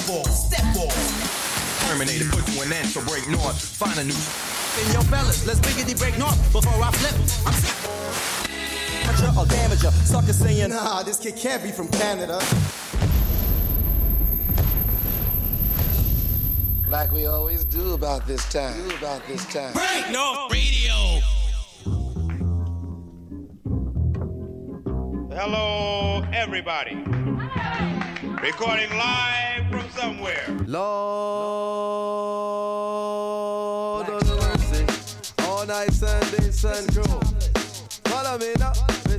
step off. Terminator, put you an end, so break north. Find a new. And yo, fellas, let's biggity break north before I flip. I'm amateur or damager, sucker saying, nah, this kid can't be from Canada. Like we always do about this time. Break North Radio. Hello, everybody. Recording live from somewhere. Lord of mercy. All night Sunday, sun crew. Follow me now.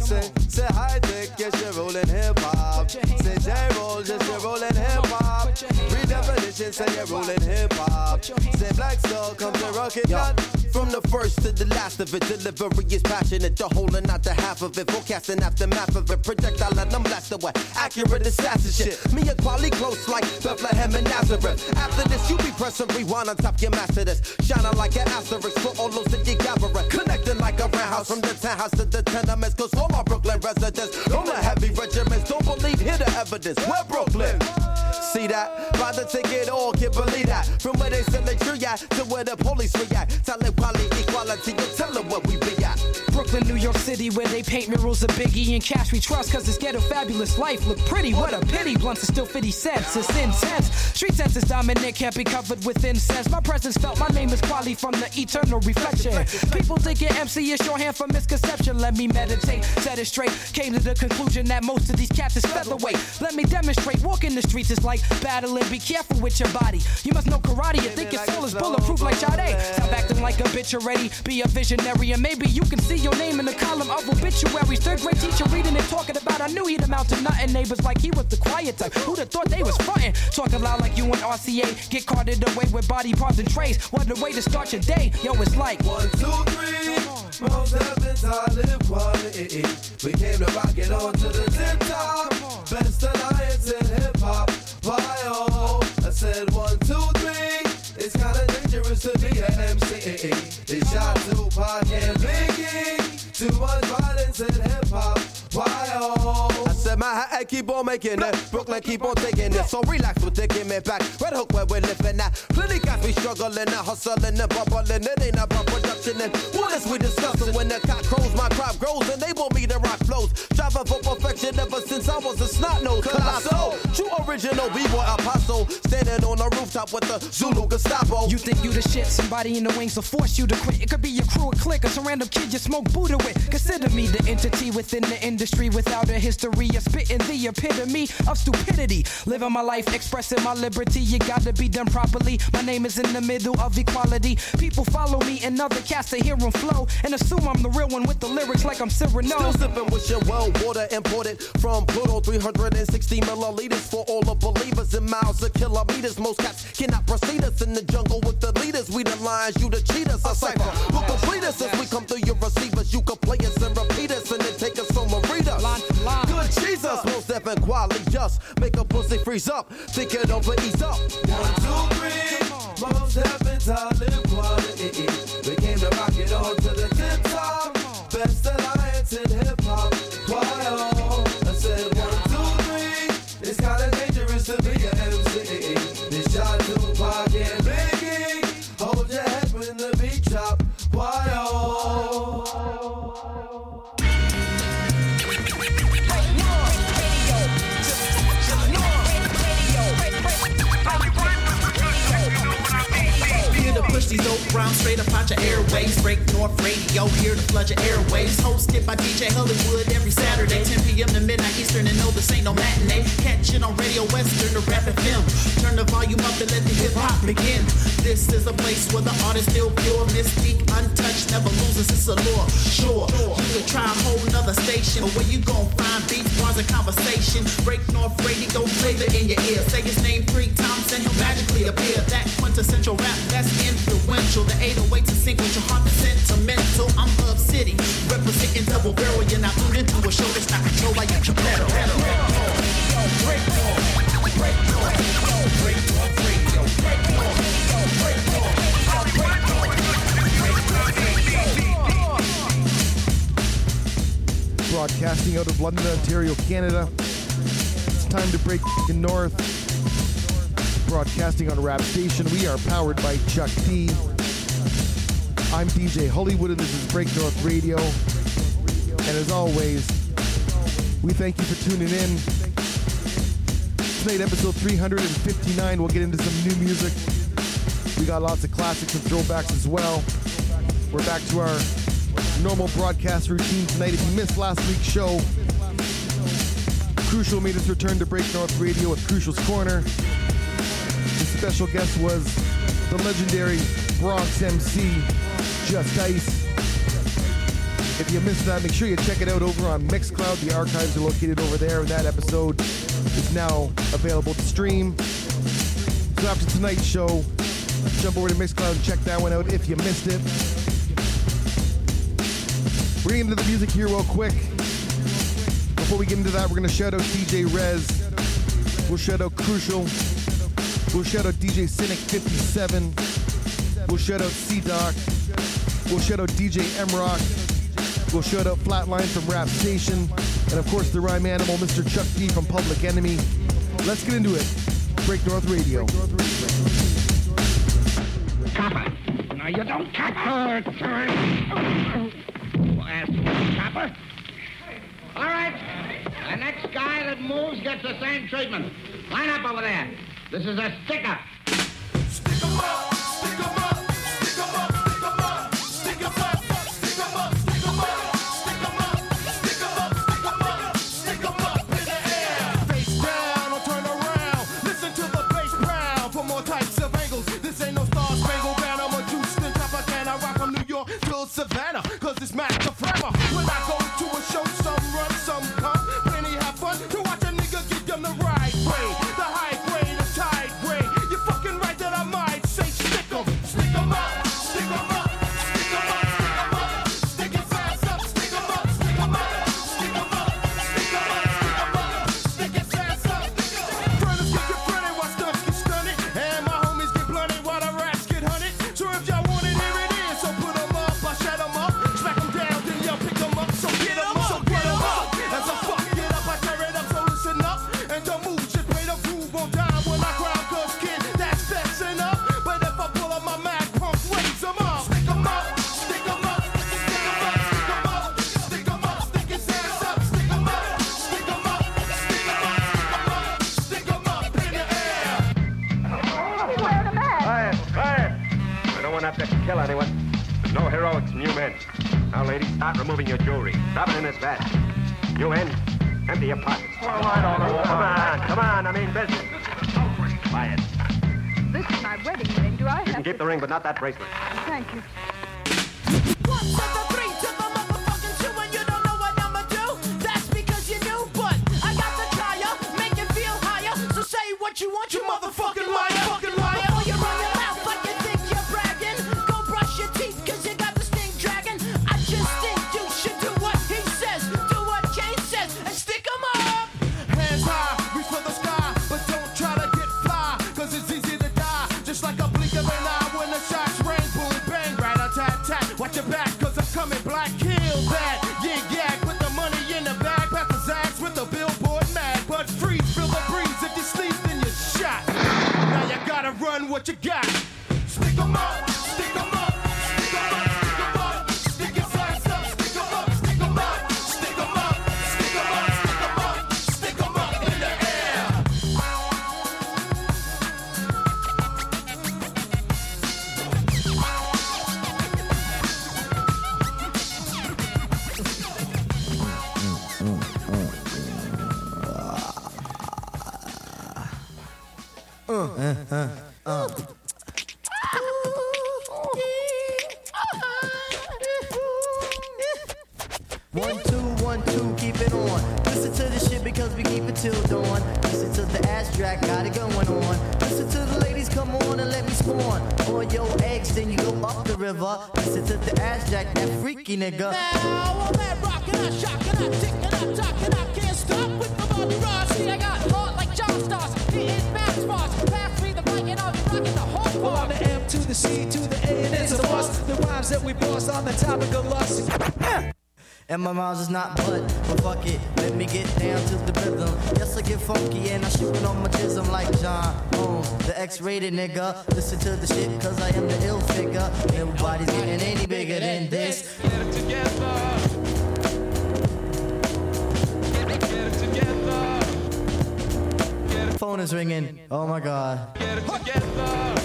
Say high tech, yes, you're rolling hip hop. Say J-roll, yes, you're rolling hip hop. Redefinition, say you're rolling hip hop. Say Black Soul, come to rock it down. From the first to the last of it, delivery is passionate. You're holding out the half of it, forecasting aftermath of it. Projectile let them blast away. Accurate assassin shit. Me and quality close like Bethlehem and Nazareth. After this, you be pressing rewind on top your master this. Shining like an asterisk for all those that you gather. Connecting like a roundhouse from the townhouse to the tenements. Cause all my Brooklyn residents, all the heavy regiments don't believe, hear the evidence. We're Brooklyn. See that? By the ticket, all can't believe that. From where they sell the tree at to where the police react. Tell them quality, equality, you tell them what we be at. Brooklyn, New York City, where they paint murals of Biggie and cash we trust, cause this ghetto fabulous life look pretty. What a pity, blunts are still 50 cents, it's intense. Street sense is dominant, can't be covered with incense. My presence felt, my name is quality from the eternal reflection. People think your MC is shorthand for misconception. Let me meditate, set it straight. Came to the conclusion that most of these cats is featherweight. Let me demonstrate, walking the streets is like battling, be careful with your body. You must know karate, you think your soul is bulletproof like Sade. Stop acting like a bitch already, be a visionary, and maybe you can see your name in the column of obituaries. Third grade teacher reading and talking about, I knew he'd amount to nothing. Neighbors like he was the quiet type, who'd have thought they was frontin'? Talking loud like you and RCA, get carted away with body parts and trays. What a way to start your day, yo, it's like 1, 2, 3, most heavens I live quality. We came to rock it on to the tip top. Best alliance in hip hop. Why oh? I said 1, 2, 3. It's kinda dangerous to be an MC. They shot Tupac and Biggie. Too much violence in hip hop. Why oh? I said my head keep on making it. Brooklyn keep on taking it. So relax with the give me back. Red Hook where we're living at. Plenty guys we struggling and hustling and bubbling. It ain't about production and what is we discussing? When the cock crows, my crop grows and they want me to rock flows. Driving for perfection ever since I was a snot nose. Colossal, true original B-boy apostle. Standing on the rooftop with the Zulu Gestapo. You think you the shit, somebody in the wings will force you to quit. It could be your crew, a clique, or some random kid you smoke Buddha with. Consider me the entity within the industry without a history of spitting the epitome of stupidity. Living my life, expressing my liberty, you gotta be done properly. My name is in the middle of equality. People follow me and other cats to hear them flow and assume I'm the real one with the lyrics like I'm Cyrano. Still sipping with your well water imported from Pluto, 360 milliliters for all the believers in miles of kilometers. Most cats cannot proceed us in the jungle with the leaders. We the lions, you the cheaters. A cipher who complete us as we come through your receivers. You can play us and repeat us and then take us on a read us. Good Jesus, most deaf and quality just make a pussy freeze up. Think it over, ease up. 1, 2, 3, most heavens I live quality. We came to rock it on to the tip top. Best alliance in hip hop. Why oh? I said 1, 2, 3. It's kinda dangerous to be an MC. This shot Tupac and Biggie. Hold your head when the beat drop. Why oh? Push these dope rounds straight up out your airways. Break North Radio, here to flood your airwaves. Hosted by DJ Hollywood every Saturday, 10 p.m. to midnight Eastern. And no, this ain't no matinee. Catch it on Radio Western or Rap FM. Turn the volume up and let the hip hop begin. This is a place where the artist still pure, mystique, untouched, never loses its allure. Sure, you can try a whole nother station, but where you gon' find beats, bars, and conversation. Break North Radio, flavor in your ear. Say his name 3 times and he'll magically appear. That quintessential rap that's influential. The 808 to sync with your heart sentimental. I'm Hub City, representing double barrel. You're not tuned into a show that's not controlled by your pedal. Break North, break North, break North Radio, break North, break North, break North. Broadcasting out of London, Ontario, Canada. It's time to break north. broadcasting on Rap Station. We are powered by Chuck D. I'm DJ Hollywood, and this is Break North Radio. And as always, we thank you for tuning in. Tonight, episode 359, we'll get into some new music. We got lots of classics and throwbacks as well. We're back to our normal broadcast routine tonight. If you missed last week's show, Crucial made his return to Break North Radio with Crucial's Corner. The special guest was the legendary Bronx MC, Just Ice. If you missed that, make sure you check it out over on Mixcloud. The archives are located over there, and that episode is now available to stream. So after tonight's show, jump over to Mixcloud and check that one out if you missed it. We're getting into the music here real quick. Before we get into that, we're going to shout out DJ Rez. We'll shout out Crucial. We'll shout out DJ Cynic 57. We'll shout out C-Doc. We'll shout out DJ M-Rock. We'll shout out Flatline from Rap Station. And of course, the rhyme animal, Mr. Chuck D from Public Enemy. Let's get into it. Break North Radio. Copper. No, you don't copper. Copper. All right. The next guy that moves gets the same treatment. Line up over there. This is a sticker. Stick 'em up, stick 'em up, stick 'em up, stick 'em up, stick 'em up, stick 'em up, stick 'em up, stick 'em up, stick 'em up, stick 'em up, stick 'em up in the air. Face down or turn around. Listen to the bass pound for more types of angles. This ain't no Star Spangled Banner. I'm a juiced and Tropicana. Rock from New York till Savannah, 'cause it's Mac the Forever. When I go to a show, some run, some come. Plenty have fun to watch a nigga give them the right way. The high grade, the tide grade. You fucking right that I might say stick 'em up, stick 'em up, stick 'em up, stick 'em up, stick it fast up, stick 'em up, stick 'em up, stick 'em up, stick 'em up, stick it fast up. Furnace get confronted while stunts get stunted, and my homies get blunted while the rats get hunted. So if y'all want it, here it is. So put 'em up, I shut 'em up, smack 'em down, then y'all pick 'em up. So get 'em up, so get 'em up. As I fuck it up, I tear it up. So listen up and don't move, just play the groove on time when I crowd, 'cause kid, that's fessing up. But if I pull up my Mac, punk, raise 'em up. Stick 'em up, stick 'em up, stick 'em up, stick 'em up, stick 'em up, stick his ass up, stick 'em up, stick 'em up, stick 'em up, stick 'em up, stick 'em up in the air. Quiet! I don't want to have to kill anyone. No heroics, new men. Now, ladies, start removing your jewelry. Drop it in this vat. You men, empty your pockets. Well, I don't know. Come on, I mean business. Quiet. This is my wedding ring. Do I have You can keep the ring, but not that bracelet. Thank you. 1 to the 3 to the motherfucking 2, and you don't know what I'ma do. That's because you knew, but I got the tire, make it feel higher. So say what you want, you motherfucking liar, fucking liar. Before you run your mouth like you think you're bragging, go brush your teeth 'cause you got the stink dragon. I just think you should do what he says, do what Kane says, and stick 'em up. Hands high, reach for the sky, but don't try to get fly, 'cause it's easy to die, just like a blink of an eye when the shots rain, boom, bang, rat-a-tat-tat. Watch your back, 'cause I'm coming black, kill that. Yig-yag with the money in the bag, pass the zags with the billboard mag. But freeze, feel the breeze, if you sleep, then you're shot. Now you gotta run what you got. Stick 'em up, stick 'em up, stick 'em up, stick 'em up, stick your flags up, stick 'em up, stick 'em up, stick 'em up, stick 'em up, stick 'em up, stick 'em up in the air. One, two, keep it on. Listen to this shit because we keep it till dawn. Listen to the ass track, got it going on. Listen to the ladies, come on and let me spawn. Or your eggs, then you go up the river. Listen to the ass jack, that freaky nigga. Now I'm at rockin', I'm shockin', I'm tickin', I'm talkin', I can't stop with my body rock. See, I got heart like John Stars, hitting bounce bars. Pass me the mic and I'll be rockin' the whole part. Well, I'm the M to the C to the A and it's a must. The rhymes that we boss on the topic of lust. And my rhymes is not but fuck it, let me get down to the rhythm. Yes, I get funky and I shoot it on my jism like John Holmes. the X-rated nigga. Listen to the shit, cause I am the ill figure. Nobody's getting any bigger than this. Get it together. Get it together. Phone is ringing. Oh my god. Get it together.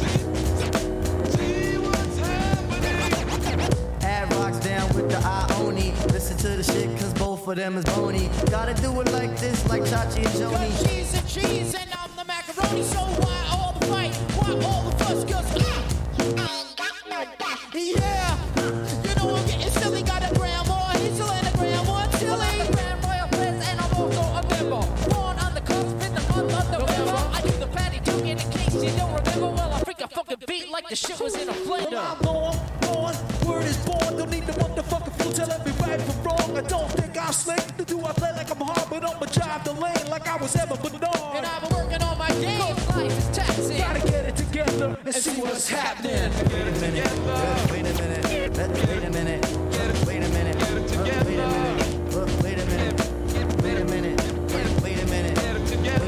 See what's happening. Ad rocks down with the Ioni. Listen to the shit, cause both of them is bony. Gotta do it like this, like Chachi and Joni. Got cheese and cheese, and I'm the macaroni. So why all the fight? Why all the fuss? Cause I ain't got no back. Yeah, you know I'm getting silly. Got a grandma, he's still in a grandma, chilly. I'm the Grand Royal Prince, and I'm also a member. Born on the cusp in the month of November. I do the patty joke in case you don't remember. Well, I freak a fucking beat like the shit was in a blender. Well, I'm on, word is born. Don't need the motherfucking fool telling me right from wrong. I don't think I'm slick. Do I play like I'm hard, but I'ma drive the lane like I was ever Bernard. And I've been working on my game. Life is taxing. Gotta get it together and see what's happening. Get it together. Wait a minute. Wait a minute. Wait a minute. Get it together. Wait a minute. Wait a minute. Wait a minute. Wait a minute. Get it together.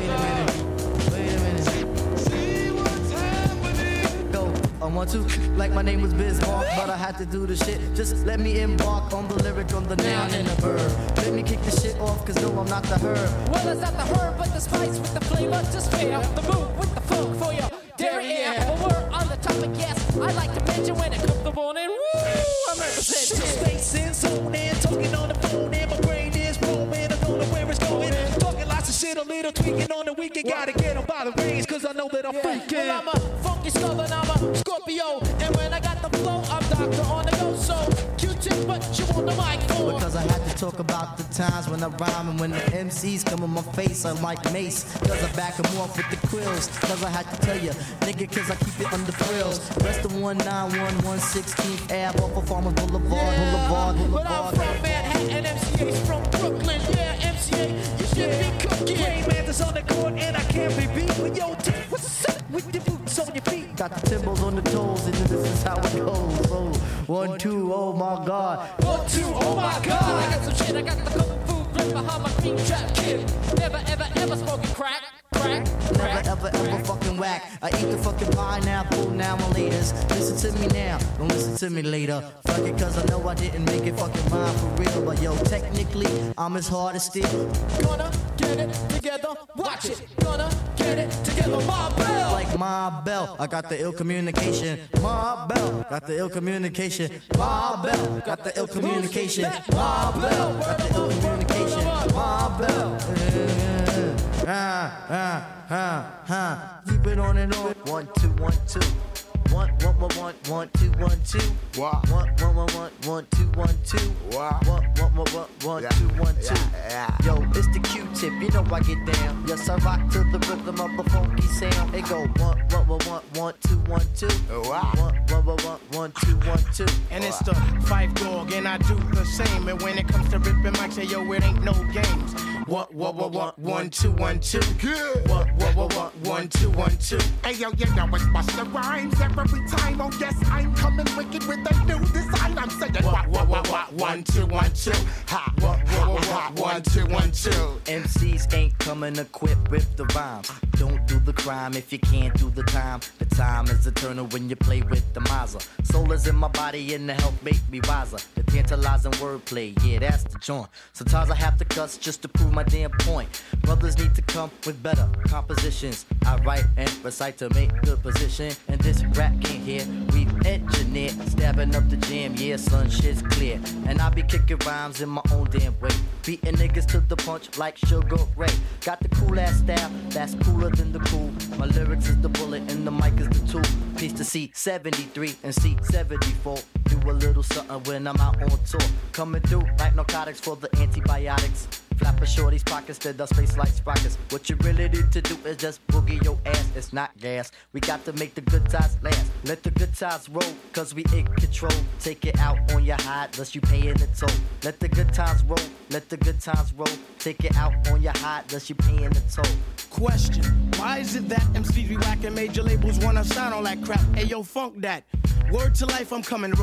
Wait a minute. See what's happening. Go. I want to, like my name was Bismarck, but I had to do the shit. Just let me embark on the lyric, on the noun and the verb. Let me kick the shit off, cause no, I'm not the herb. Well, it's not the herb, but the spice with the flavor to spare. The move with the funk for your derriere. Well, we're on the topic, yes. I like to mention when it comes to morning. Woo! I'm representing. Space in, zone in, talking on the phone, and my brain is roaming. I don't know where it's going. Talking lots of shit, a little tweaking on the weekend. Gotta get them by the reins, cause I know that I'm freaking. Well, I'm a funky skull and I'm a Scorpio. And when I got the flow, I'm Doctor on the go. So Q-tip, but you want the mic for? Because I had to talk about the times when I rhyme and when the MCs come in my face, I'm like Mace. Cause I back them off with the quills. Cause I had to tell you, nigga, cause I keep it under frills. Rest of 191, 116th Ave off of Farmers Boulevard. But I'm from Manhattan, MCA's from Brooklyn. Yeah, MCA, you should be cooking. Rainman's on the court and I can't be beat. But yo, what's up with your boots on your feet? Got the timbals on the toes, and this is how it goes. Oh, 1, 2, oh my god. 1, 2, oh my god. I got some shit, I got the kung fu grip behind my green trap kid. Never, ever, ever smoking crack. Never, ever, ever fucking whack. I eat the fucking pineapple now and laters. Listen to me now, don't listen to me later. Fuck it, cause I know I didn't make it fucking rhyme for real. But yo, technically, I'm as hard as steel. Gonna get it together, watch it. Gonna get it together, my bell. Like my bell, I got the ill communication. My bell, got the ill communication. My bell, got the ill communication. My bell, got the ill communication. My bell. Keep it on and on. 1, 2, 1, 2. 1, 1, 1, 1, 1, 2, 1, 2. 1, 1, 1, 1, 1, 2, 1, 2. 1, 1, 1, 1, 1, 2, 1, 2. Yo, it's the Q-tip, you know I get down. Yes, I rock to the rhythm of the funky sound. It go 1, 1, 1, 1, 2, 1, 2. 1, 1, 1, 1, 2, 1, 2. And it's the Fife Dog, and I do the same. And when it comes to ripping mics, say yo, it ain't no games. 1, 1, 1, 1, 2, 1, 2. 1, 1, 1, 1, 2, 1, 2. Hey yo, you know it's Busta Rhymes every time. Oh yes, I'm coming wicked with a new design. I'm saying 1, 1, 2, 1, 2. Ha, 1, 2, 1, 2. MCs ain't coming equipped with the rhymes. Don't do the crime if you can't do the time. The time is eternal when you play with the Mazda. Soul is in my body and the help make me wiser. The tantalizing wordplay, yeah, that's the joint. Sometimes I have to cuss just to prove my damn point. Brothers need to come with better compositions. I write and recite to make good position. And this rap game here, we've engineered. Stabbing up the jam, yeah, son, shit's clear. And I be kicking rhymes in my own damn way. Beating niggas to the punch like Sugar Ray. Got the cool ass style, that's cooler than the cool. My lyrics is the bullet and the mic is the tool. Piece to C73 and C74. Do a little something when I'm out on tour. Coming through like narcotics for the antibiotics. Flap a shorty's pockets to the space like sprockets. What you really need to do is just boogie your ass. It's not gas. We got to make the good times last. Let the good times roll, cause we in control. Take it out on your hide, unless you paying the toll. Let the good times roll, let the good times roll. Take it out on your hide, unless you paying the toll. Question, why is it that MCs be whacking major labels wanna sound all that crap? Ayo, funk that. Word to life, I'm coming rough.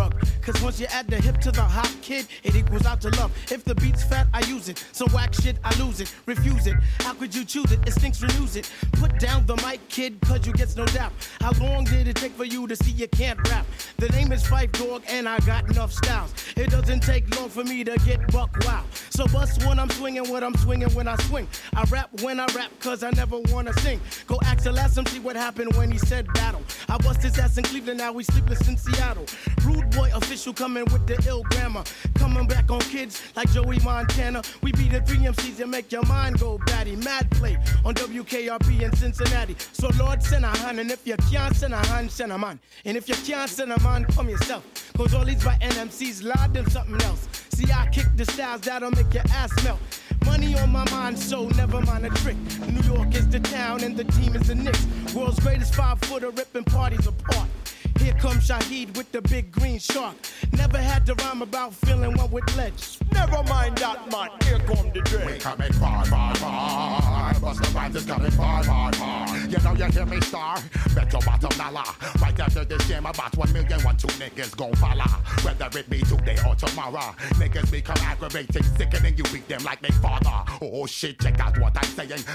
Cause once you add the hip to the hop, kid, it equals out to love. If the beat's fat, I use it. Some whack shit, I lose it. Refuse it. How could you choose it? It stinks, renews it. Put down the mic, kid, cause you gets no doubt. How long did it take for you to see you can't rap? The name is Fife Dog, and I got enough styles. It doesn't take long for me to get buck wow. So bust when I'm swinging, what I'm swinging when I swing. I rap when I rap, cause I never wanna sing. Go ask the last MC what happened when he said battle. I bust his ass in Cleveland, now we sleepless in Seattle. Rude boy official coming with the ill grammar. Coming back on kids like Joey Montana. We beat the 3 MCs and make your mind go batty. Mad play on WKRP in Cincinnati. So Lord, send a hand, and if you can't send a hand, send a man. And if you can't send a man, come yourself. Cause all these by NMCs, Lord, them something else. See, I kick the styles that'll make your ass melt. Money on my mind, so never mind a trick. New York is the town and the team is the Knicks. World's greatest 5-footer ripping parties apart. Here comes Shaheed with the big green shark. Never had to rhyme about feeling one with ledge. Never mind that, man. Here come the dread. We coming far, far, far. Bust the rhymes is coming far, far, far. You know you hear me, star? Bet your bottom dollar. Right after this jam, about 1 million, 1, 2 niggas gon' follow. Whether it be today or tomorrow. Niggas become aggravating, sickening. You beat them like they father. Oh shit, check out what I'm saying.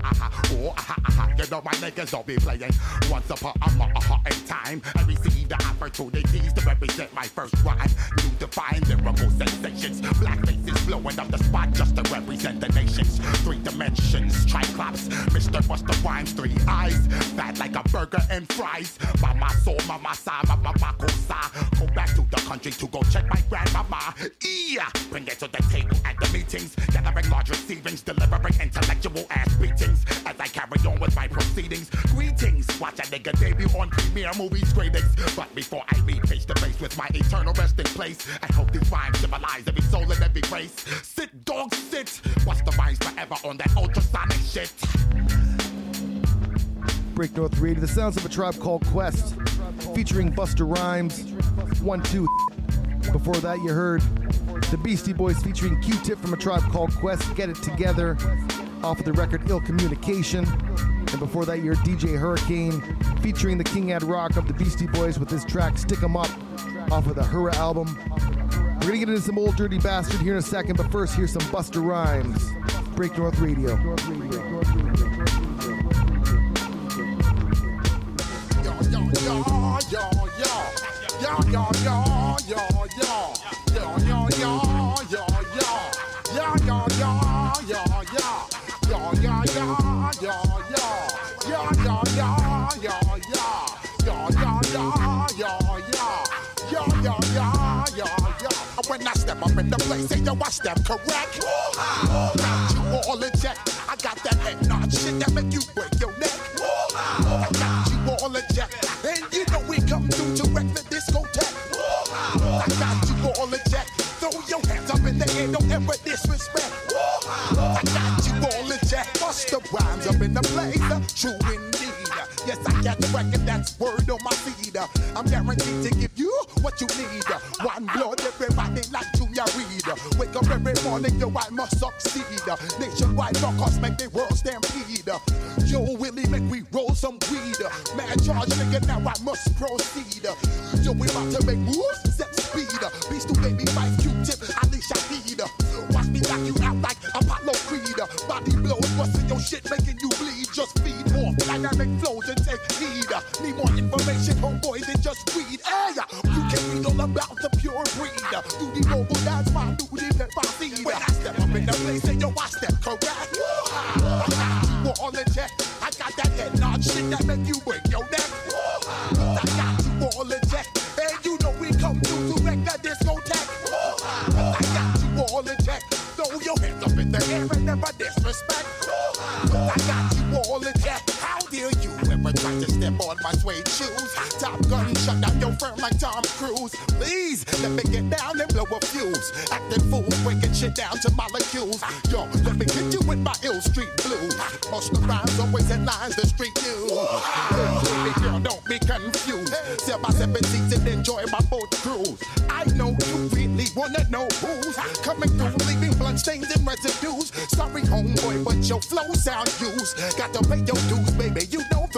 Oh, you know my niggas don't be playing. Once upon a time, I received the opportunities to represent my first rhyme. New define lyrical sensations. Black faces blowing up the spot just to represent the nations. 3 dimensions, Triclops, Mr. Buster Rhymes, 3 eyes. Fat like a burger and fries. Mama soul, mama sa, mama makosa. Go back to the country to go check my grandmama. Yeah, bring it to the table at the meetings. Gathering large receivings, delivering intellectual ass beatings. As I carry on with my proceedings. Greetings, watch a nigga debut on premiere movies screenings. But before I meet face to face with my eternal resting place, I hope these rhymes civilize every soul in every race. Sit, dog, sit. What's the rhymes forever on that ultrasonic shit? Break North Radio, the sounds of A Tribe Called Quest, featuring Busta Rhymes, 1, 2. Before that, you heard the Beastie Boys featuring Q-Tip from A Tribe Called Quest, Get It Together, off of the record Ill Communication. And before that, you heard DJ Hurricane featuring the King Ad Rock of the Beastie Boys with his track Stick 'Em Up off of the Hurrah album. We're gonna get into some Old Dirty Bastard here in a second, but first, here's some Busta Rhymes. Break North Radio. When I step up in the place, say yo, I step correct. Got you all in check. I got that head nod shit that make you break your neck. I got you all in check. And you know we come through to wreck the discotheque. I got you all in check. Throw your hands up in the air, don't ever disrespect. I got you all in check. Bust the rhymes up in the place, true indeed. Yes, I got the record, that's word on my feed. I'm guaranteed to give you what you need. One blood, everybody like Junior Reed. Wake up every morning, yo, I must succeed. Nationwide rockers make the world stampede. Yo, Willie, make we roll some weed. Man, charge, nigga, now I must proceed. Yo, we about to make moves, set speed. Beast to baby, Mike, Q-Tip, Ali Shaheed. Watch me knock you out like Apollo Creed. Body blows, busting your shit, making you bleed. Just feed more dynamic flows and take heed. Need more information, homeboy, than just weed. Hey, you can read all about the pure breed. Do the mobile dance, my duty, pepper seed. When I step up in the place, say yo, I step correct. I got you all in check. I got that head nod shit that make you break your neck. I got you all in check. And you know we come through to wreck the discotheque. I got you all in check. Throw your hands up in the air and never disrespect. I got you all in check. How dare you ever try to step on my suede shoes? Top Gun shut down your firm like Tom Cruise. Please let me get down and blow a fuse. Acting fool, breaking shit down to molecules. Yo, let me hit you with my ill street blues. Most of the rhymes always in lines the street news. Baby girl, don't be confused. Sell my 7 seats and enjoy my boat cruise. I know you really wanna know who's coming through, leaving bloodstains and residues. Sorry, homeboy, but your flow sound used. Got to pay your dues, baby, you know the rules.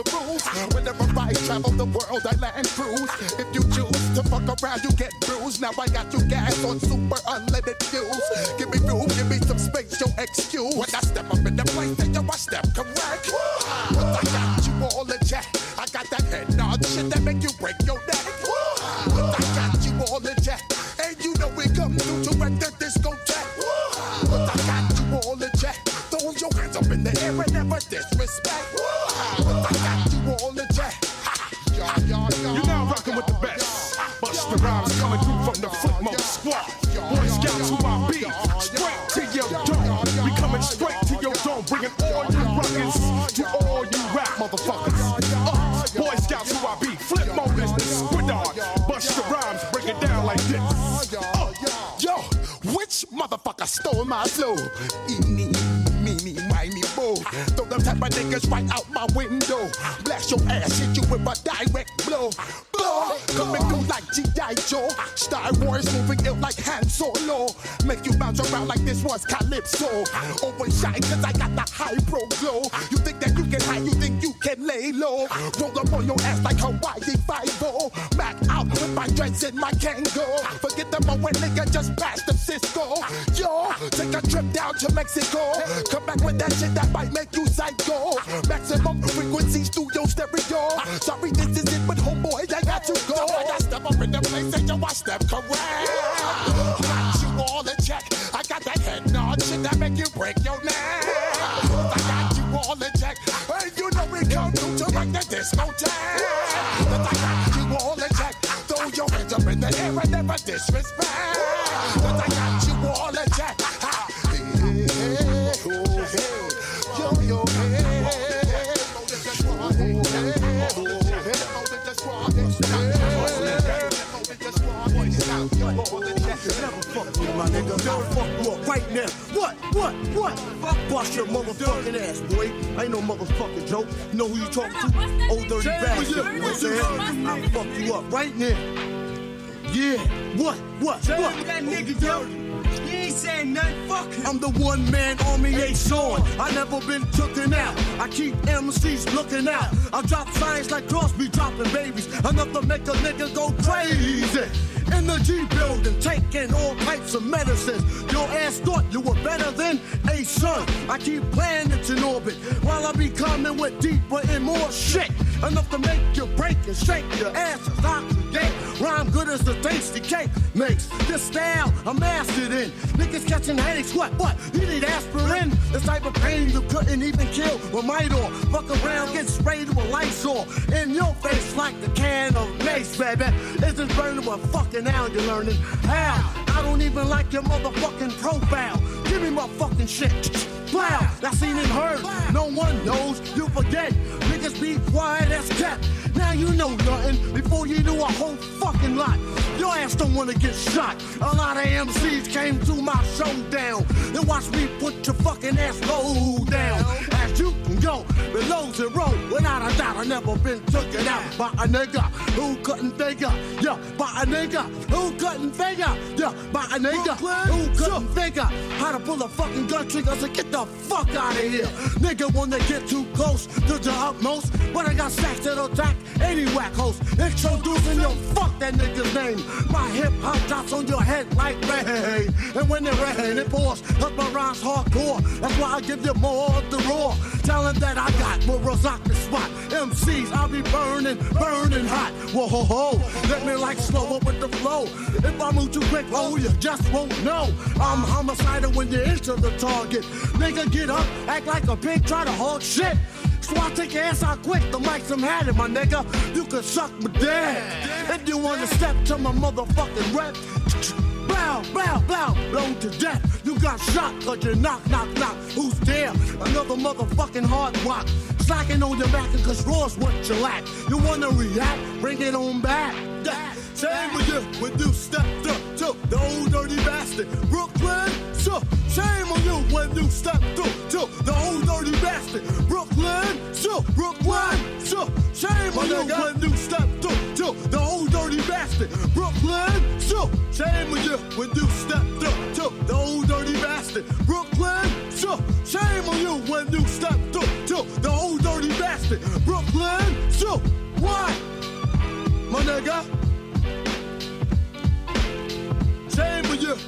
Whenever I travel the world, I land cruise. If you choose to fuck around, you get bruised. Now I got you gas on super unleaded fuels. Give me room, give me some space, your excuse. When I step up in the place, then I step correct. But I got you all in check. I got that head nod shit that make you break your neck. But I got you all in check. And you know we come through to wreck the discotheque. But I got you all in check. Throw your hands up in the air and never disrespect. But I got you all in check. You're now rocking with the best. Busta Rhymes coming through from the Footmode Squad. Boy Scouts who I be. Straight to your dome. We coming straight to your dome. Bringing all you ruckus to all you rap motherfuckers. Boy Scouts who I be. Flip mode is the squidard. Busta Rhymes break it down like this. Yo, which motherfucker stole my flow? Eeny, meeny, miny, mo. Throw them type of niggas right out my window. Blast your ass, hit you with a direct blow. Blow, coming through like G.I. Joe. Star Wars moving ill like Han Solo. Make you bounce around like this was Calypso. Overshine cause I got the high pro glow. You think that you can hide, you think you can lay low. Roll up on your ass like Hawaii 5-0. Mac out with my dreads in my Kango. Forget the moment nigga just passed the Cisco. Yo, take a trip down to Mexico. Come back with that shit that might make you psycho. Maximum frequency studio stereo. Sorry this is it, but homeboy I got to go. I step up in the place and you watch them correct. Got you all in check. I got that head nod shit that make you break your neck. I got you all in check. Hey, you know we come through to wreck the discotheque. I got you all in check. Throw your hands up in the air and never disrespect. I got you all in check. Yo, yo, Never fuck with my nigga. Never fuck you up right now. What? Bust your motherfucking ass, boy. I ain't no motherfucking joke. You know who you talking to? Old dirty bastard. You know what I'm saying? I'll fuck you up right now. Yeah. What? That nigga, yo. You ain't saying nothing, fuck him. I'm the one-man army, ain't on. I never been tooken out. I keep MCs looking out. I drop signs like Crosby dropping babies. Enough to make a nigga go crazy. In the G building, taking all types of medicines. Your ass thought you were better than a son. I keep planets in orbit while I be coming with deeper and more shit. Enough to make you break and shake your ass as I create. Rhyme good as the tasty cake makes. This style I'm mastered in. Niggas catching headaches, what? You need aspirin? This type of pain you couldn't even kill with Midor. Fuck around, get sprayed with Lysol. In your face like the can of mace, baby. It's just burning what fucking now you're learning. How? I don't even like your motherfucking profile. Give me my fucking shit. Wow, I seen and heard. No one knows, you forget. Niggas be quiet as cat. Now you know nothing before you do a whole fucking lot. Your ass don't wanna get shot. A lot of MCs came to my showdown. Then watch me put your fucking ass low down. As you can go below zero. Without a doubt, I never been taken out by a nigga who couldn't figure. Yeah, by a nigga who couldn't figure. Yeah, by a nigga who couldn't figure how to pull a fucking gun trigger. So get the fuck out of here. Nigga wanna get too close to the utmost. But I got stacks that'll attack any whack host. Introducing your fuck that nigga's name. My hip hop drops on your head like rain. And when it rain, it pours. Cause my rhymes hardcore. That's why I give you more of the raw. Tell him that I got more rock the spot. MCs, I'll be burning hot. Whoa, ho, ho. Let me like slow up with the flow. If I move too quick, oh, you just won't know. I'm homicidal when you enter the target. Nigga, get up, act like a pig, try to hog shit. So I take your ass out quick, the mic's I'm had it, my nigga. You can suck my dick. If you wanna step to my motherfucking rep, blow, blow to death. You got shot cause you knock. Who's there? Another motherfucking hard rock. Slacking on your back cause raw's what you lack. You wanna react? Bring it on back. Same with you when you stepped up to the old dirty bastard. Brooklyn, so shame on you when you stepped up to the old dirty bastard. Brooklyn, so shame on you when you stepped up to the old dirty bastard. Brooklyn, so shame on you when you stepped up to the old dirty bastard. Brooklyn, so shame on you when you stepped up to the old dirty bastard. Brooklyn, so nigga. Shame with you.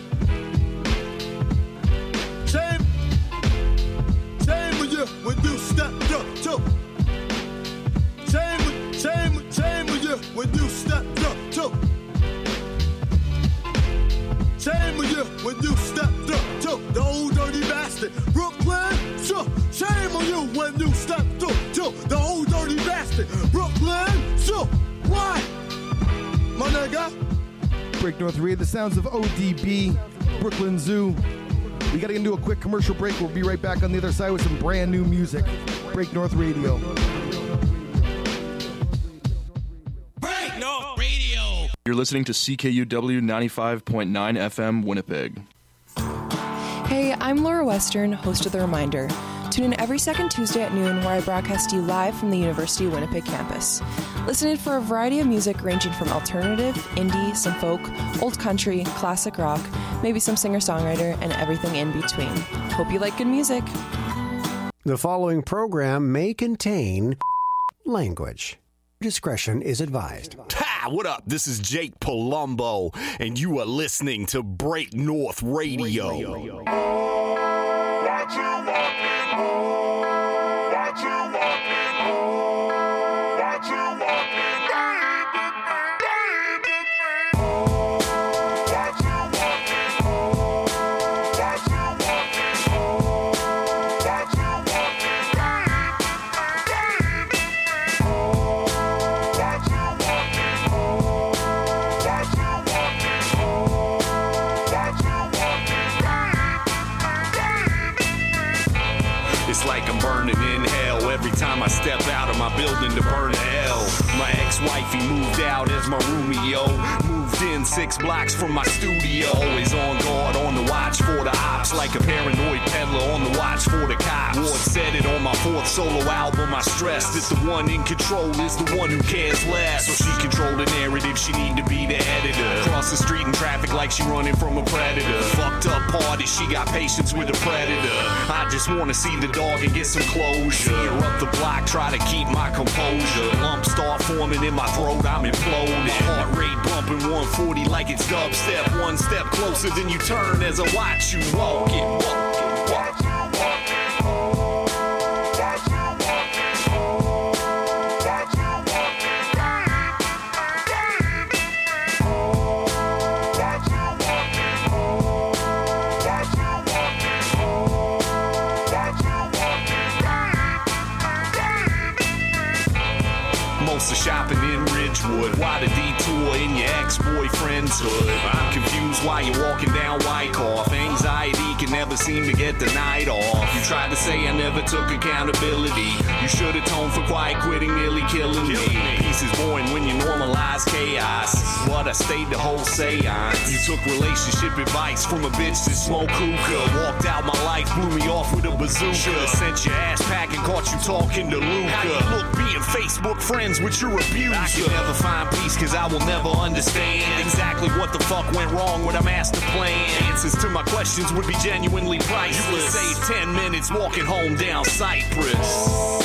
Shame with you when you stepped up too. Shame with you when you stepped up too. Shame with you when you stepped up too. The old dirty bastard, Brooklyn. Sure. Shame on you when you stepped up too. The old dirty bastard, Brooklyn. Sure. Why, my nigga? Break North Radio, the sounds of ODB, Brooklyn Zoo. We gotta get into a quick commercial break. We'll be right back on the other side with some brand new music. Break North Radio. Break North Radio. You're listening to CKUW 95.9 FM Winnipeg. Hey, I'm Laura Western, host of The Reminder. Tune in every second Tuesday at noon where I broadcast to you live from the University of Winnipeg campus. Listen in for a variety of music ranging from alternative, indie, some folk, old country, classic rock, maybe some singer-songwriter, and everything in between. Hope you like good music. The following program may contain language. Discretion is advised. Hi, what up? This is Jake Palumbo, and you are listening to Break North Radio. It's like I'm burning in hell every time I step out of my building to burn to hell. My ex-wifey moved out as my roomie, yo. Moved in 6 blocks from my studio. Always on guard, on the watch for the ops. Like a paranoid peddler on the watch for the cops. Ward said it on my 4th solo album. I stressed that the one in control is the one who cares less. So she control the narrative, she need to be the editor. Cross the street in traffic like she running from a predator. Fucked up party, she got patience with a predator. I just wanna see the dog and get some closure. Tear up the block, try to keep my composure. Lumps start forming in my throat, I'm imploding. My heart rate bumping 140 like it's dubstep. One step closer than you turn as I watch you walk it, walk it, walk it. Most of shopping in Ridgewood. Why the detour in your ex-boyfriend's hood? I'm confused why you're walking down Wyckoff. Anxiety can never seem to get the night off. You tried to say I never took accountability. You should atone for quiet quitting, nearly killing me. Peace is born when you normalize chaos. But I stayed the whole seance. You took relationship advice from a bitch that smoked hookah. Walked out my life, blew me off with a bazooka. Sent your ass pack and caught you talking to Luca. How you look being Facebook friends with your abuser. I can never find peace cause I will never understand exactly what the fuck went wrong with a master plan. Answers to my questions would be genuinely priceless. You would save 10 minutes walking home down Cypress.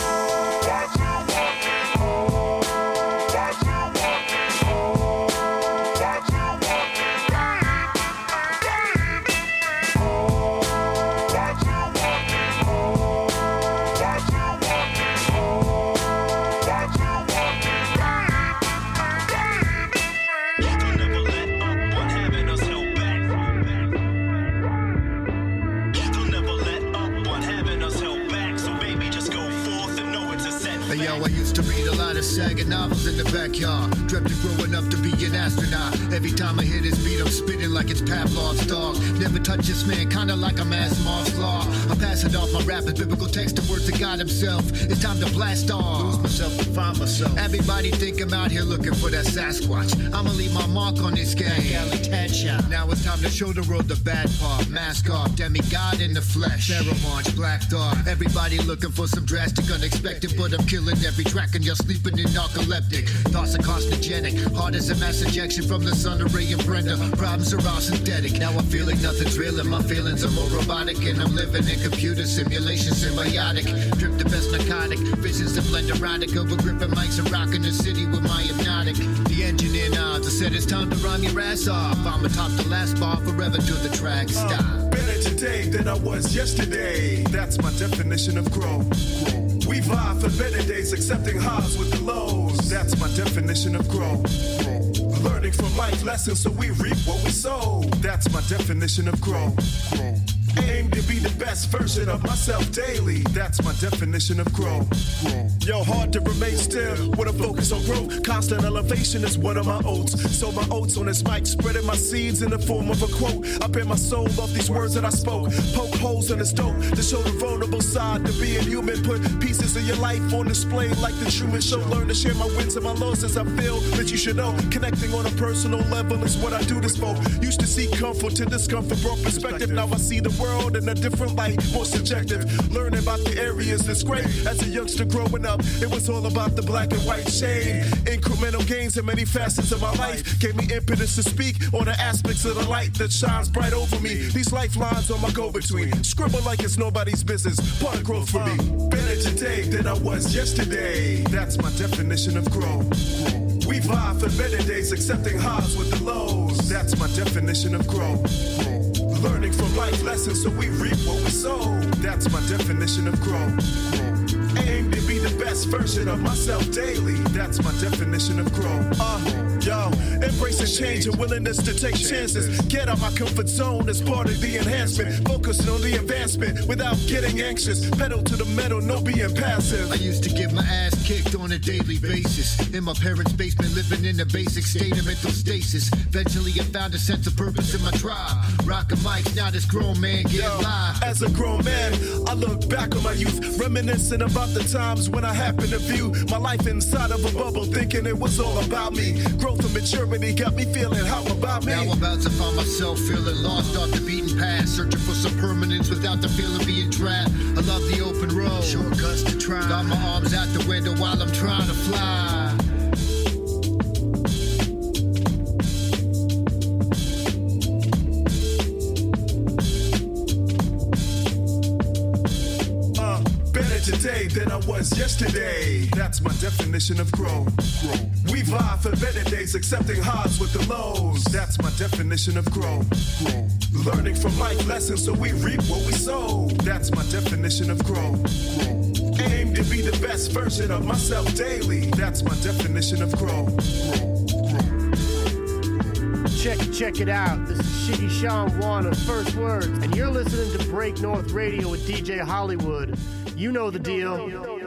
Sagging novels in the backyard. Dreamt of growing up to be an astronaut. Every time I hit his beat, I'm spitting like it's Pavlov's dog. Never touch this man, kinda like I'm Asimov's law. I'm passing off my rap as biblical text and words to God himself. It's time to blast off. Lose myself and find myself. Everybody think I'm out here looking for that Sasquatch. I'ma leave my mark on this game. Now it's time to show the world the bad part. Mask off, demigod in the flesh. Pharaoh March, Black Dog. Everybody looking for some drastic, unexpected, but I'm killing every track and you're sleeping in narcoleptic. Thoughts are carcinogenic. Heart is a mass ejection from the sun of Ray and Brenda. Problems are all synthetic. Now I'm feeling nothing's real and my feelings are more robotic. And I'm living in computer simulation symbiotic. Drip the best narcotic. Visions that blend erotic. Over gripping mics and rocking the city with my hypnotic. hypnotic. The engineer nods. I said it's time to rhyme your ass off. I'm atop the last bar forever till the track stop. Better today than I was yesterday. That's my definition of grow. We vibe for better days, accepting highs with the lows. That's my definition of grow. Learning from life lessons so we reap what we sow. That's my definition of grow. Aim to be the best version of myself daily. That's my definition of grow. Yo, hard to remain still with a focus on growth. Constant elevation is one of my oats. So my oats on this mic, spreading my seeds in the form of a quote. I bear my soul off these words that I spoke. Poke holes in this dope to show the vulnerable side to being human. Put pieces of your life on display like the Truman Show. Learn to share my wins and my losses. I feel that you should know. Connecting on a personal level is what I do this for. Used to seek comfort to discomfort, broke perspective. Now I see the world in a different light, more subjective. Learning about the areas that's great. As a youngster growing up, it was all about the black and white shade. Incremental gains in many facets of my life gave me impetus to speak on the aspects of the light that shines bright over me. These lifelines on my go-between. Scribble like it's nobody's business. Part of growth for me. Better today than I was yesterday. That's my definition of grow. We vibe for better days, accepting highs with the lows. That's my definition of grow. Learning from life lessons so we reap what we sow. That's my definition of grow. Aim to be the best version of myself daily. That's my definition of grow. Yo, embracing change and willingness to take chances. Get out my comfort zone as part of the enhancement. Focusing on the advancement without getting anxious. Pedal to the metal, no being passive. I used to get my ass kicked on a daily basis. In my parents' basement, living in a basic state of mental stasis. Eventually I found a sense of purpose in my tribe. Rockin' mics, now this grown man get live. As a grown man, I look back on my youth, reminiscing about the times when I happened to view my life inside of a bubble, thinking it was all about me. Growth and maturity got me feeling how about me. Now I'm about to find myself feeling lost off the beaten path, searching for some permanence without the feeling of being trapped. I love the open road, shortcuts to try. Got my arms out the window while I'm trying to fly. Today than I was yesterday. That's my definition of grow. We vibe for better days, accepting highs with the lows. That's my definition of grow. Learning from life lessons so we reap what we sow. That's my definition of grow. Aim to be the best version of myself daily. That's my definition of grow. Check it out. This is Shiggy Sean Warner, First Words, and you're listening to Break North Radio with DJ Hollywood. You know the deal.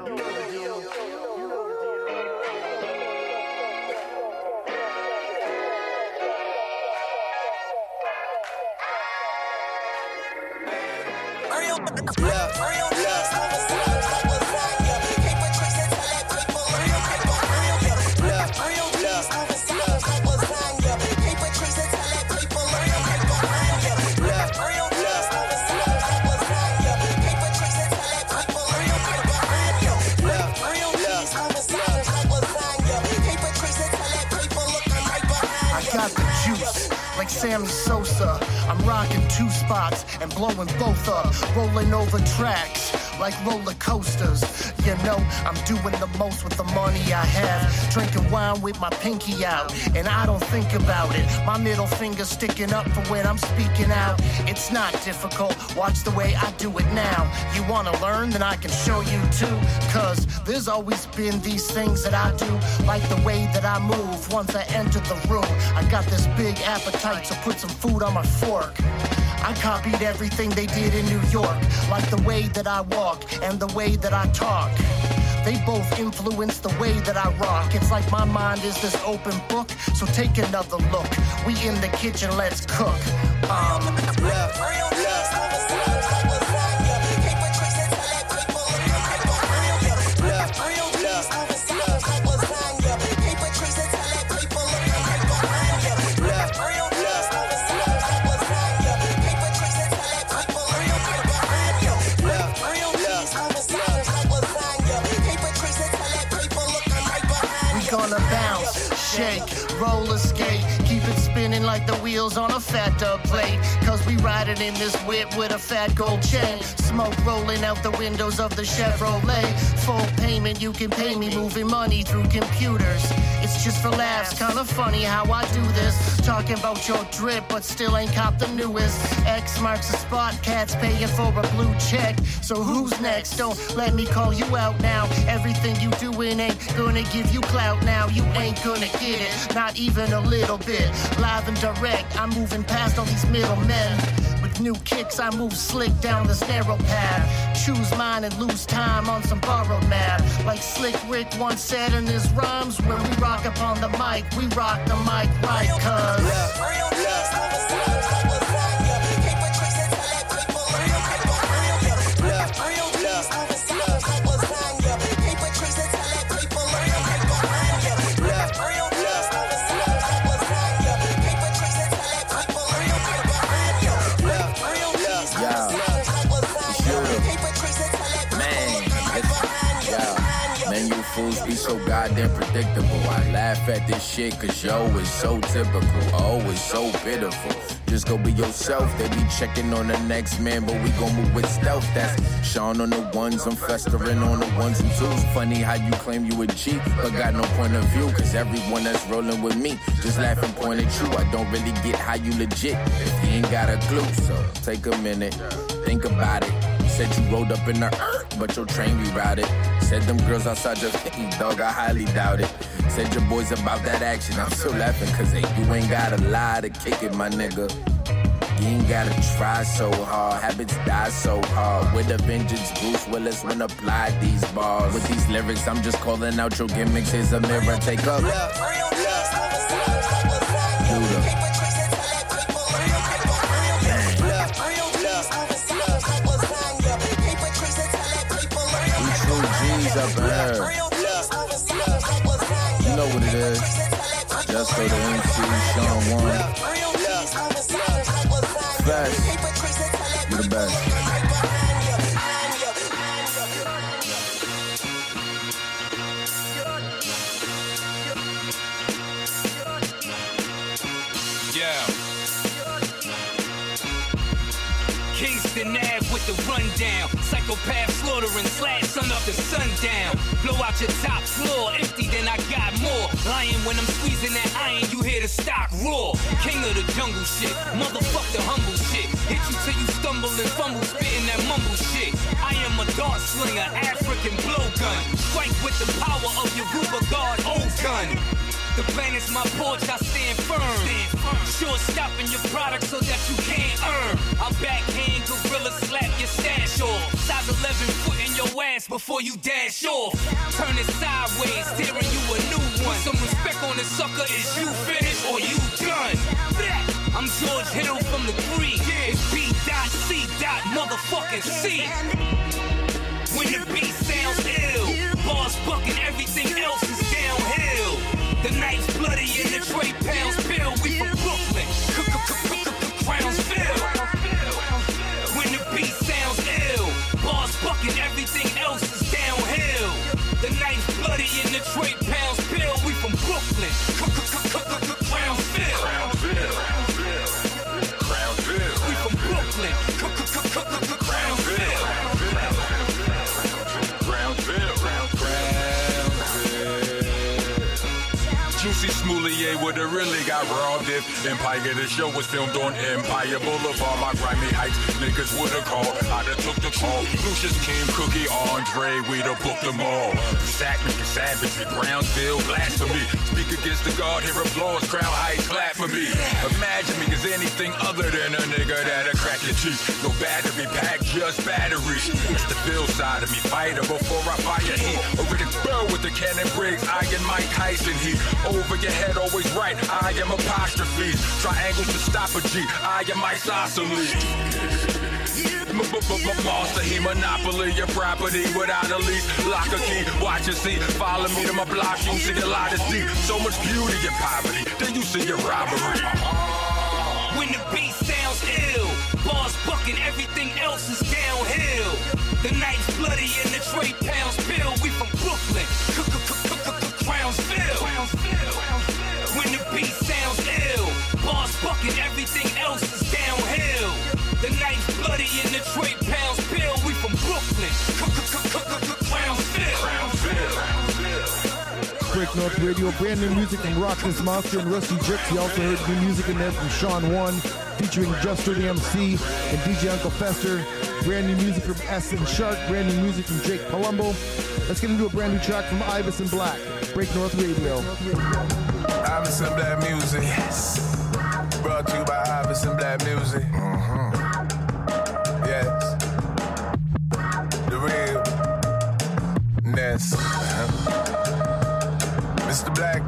Sammy Sosa, I'm rocking 2 spots and blowing both up, rolling over tracks like roller coasters. You know, I'm doing the most with the money I have, drinking wine with my pinky out, and I don't think about it. My middle finger sticking up for when I'm speaking out. It's not difficult, watch the way I do it now. You wanna learn, then I can show you too, cause there's always been these things that I do, like the way that I move once I enter the room. I got this big appetite, so put some food on my fork. I copied everything they did in New York, like the way that I walk and the way that I talk. They both influence the way that I rock. It's like my mind is this open book, so take another look. We in the kitchen, let's cook. Shake, roller skate, keep it spinning like the wheels on a fat dub plate. Cause we riding in this whip with a fat gold chain. Smoke rolling out the windows of the Chevrolet. Full payment, you can pay me moving money through computers. It's just for laughs, kinda funny how I do this. Talking about your drip, but still ain't cop the newest. X marks the spot, cats paying for a blue check. So who's next? Don't let me call you out now. Everything you doing ain't gonna give you clout now. You ain't gonna get it, not even a little bit. Live and direct, I'm moving past all these middlemen. With new kicks, I move slick down this narrow path. Choose mine and lose time on some borrowed map. Like Slick Rick once said in his rhymes, when we rock upon the mic, we rock the mic right, cuz. Fools be so goddamn predictable. I laugh at this shit cause yo is so typical. Oh, it's so pitiful. Just go be yourself. They be checking on the next man, but we gon' move with stealth. That's Sean on the ones, I'm festering on the ones and twos. Funny how you claim you a G, but got no point of view. Cause everyone that's rolling with me just laugh and point at you. I don't really get how you legit if you ain't got a clue. So take a minute, think about it. Said you rolled up in the but your train rerouted. Said them girls outside just hitting, dog, I highly doubt it. Said your boys about that action, I'm still laughing cause hey, you ain't gotta lie to kick it, my nigga. You ain't gotta try so hard, habits die so hard. With a vengeance, Bruce Willis when apply these bars. With these lyrics, I'm just calling out your gimmicks. Here's a mirror, take up. Up in here. You know what it is. Just so the MC, Sean 1. Best. You the best. Yeah. Kingston Ave with the rundown. Psychopath slaughtering slash sun up to sundown. Blow out your top floor, empty then I got more. Lying when I'm squeezing that iron, you hear the stock roar. King of the jungle shit, motherfuck the humble shit. Hit you till you stumble and fumble, spitting that mumble shit. I am a dart slinger, African blowgun. Strike with the power of your Ruger guard old gun. The planet's my porch, I stand firm. Sure stopping your product so that you can't earn. I'll backhand gorilla slap your stash off. Size 11 foot in your ass before you dash off. Turn it sideways, tearing you a new one. Some respect on this sucker, is you finished or you done? I'm George Hill from the 3. It's B.C. motherfucking C. When the beat sounds ill, bars bucking, everything else is downhill. The night's bloody and the tray pounds bill. We from Brooklyn, Crownsville. When the beat sounds ill, bars bucking, everything else is downhill. The night's bloody and the tray pounds bill. We from Brooklyn, Crownsville. We from Brooklyn, Crownsville. Juicy Smoulier would have really got robbed if Empire the show was filmed on Empire Boulevard. My grimy heights niggas would have called. I'd have took the call. Lucius King, Cookie, Andre, we'd have booked them all. Sacrilege, savagery, Brownsville, blasphemy. Speak against the God, hear applause, crowd heights, clap for me. Imagine me as anything other than a nigga that'll crack your cheek. No battery pack, just batteries. It's the Phil side of me, fighter before I fire heat. Over the bell with the Cannon Briggs, I and Mike Tyson heat. Over your head, always right, I am apostrophes. Triangles to stop a G, I am isosceles. Monster, he monopoly your property without a lease. Lock a key, watch and see. Follow me to my block, you see a lot is deep. So much beauty in poverty, then you see your robbery. When the beat sounds ill, bars bucking, everything else is downhill. The night's bloody and the tray pounds bill. We from Brooklyn, Crownsville. When the beat sounds ill, bars bucking, everything else is downhill. The night's bloody and the tray pounds bill. North Radio. Brand new music from Rock This Monster and Rusty Jerks. You also heard new music in there from Sean One, featuring Juster the MC and DJ Uncle Fester. Brand new music from S and Shark. Brand new music from Jake Palumbo. Let's get into a brand new track from Iverson Black. Break North Radio. Iverson Black Music. Yes. Brought to you by Iverson Black Music. Yes. The realness. Mr. Black.